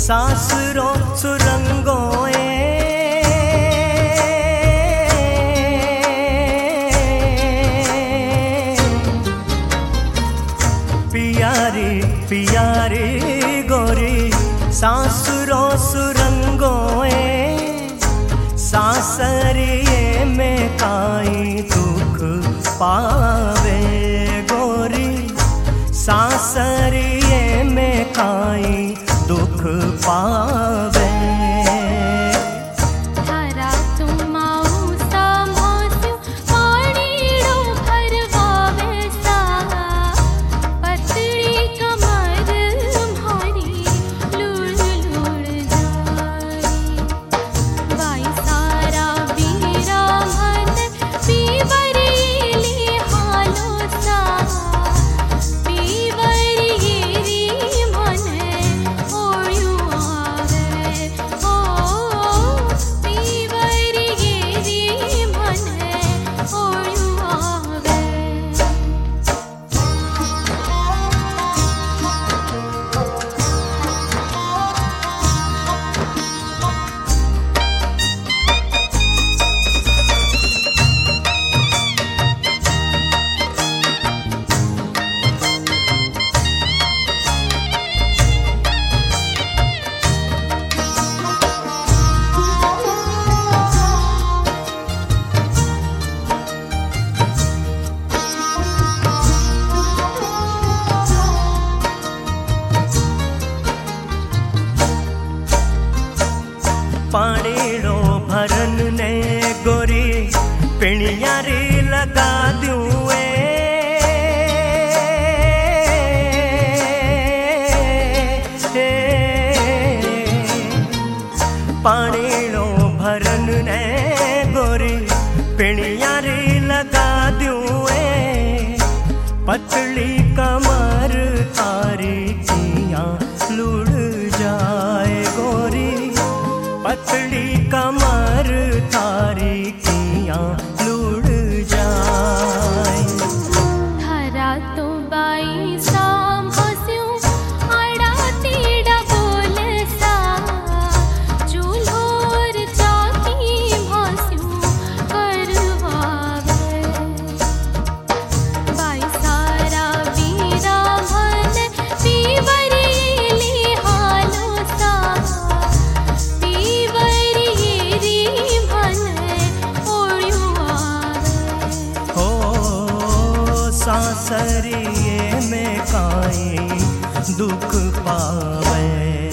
सासरो सुरंगोए पियारी पियारी गोरी सासुरो सुरंगोए सासरिए में काई दुख पावे गोरी सासरिए में काई दुख पावे पाणीड़ो भरन ने गोरी पिणियारी लगा दूँ पाणीड़ो भरन ने गोरी पिणियारी लगा दूँ पतली कमर तारी किया लुढ़ जाए गोरी पतली कमर थारी किया लुढ़ जाए थारा तो बाई साम हस्यूं आड़ा तीड़ा बोल सा चूल्होर चाकी भास्यूं करवावे बाई सारा वीरा मन पीवरेली हालो सा सासरिए में काई दुख पावे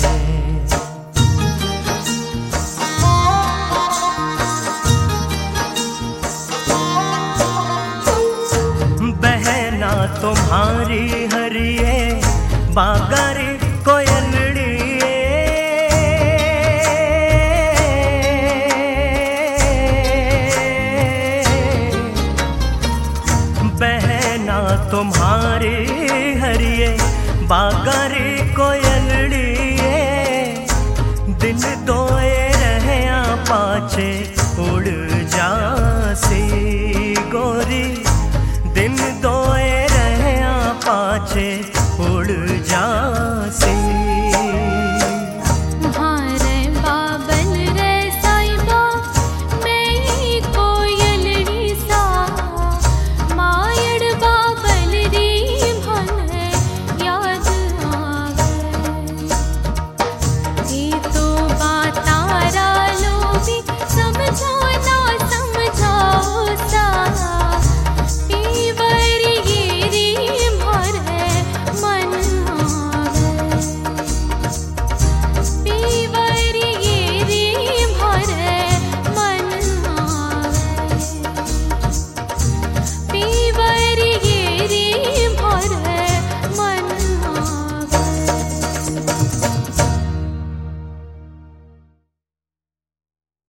बहना तुम्हारी हरिए बागारी कोयलड़ी तुम्हारी हरिए बागारी कोयलड़ी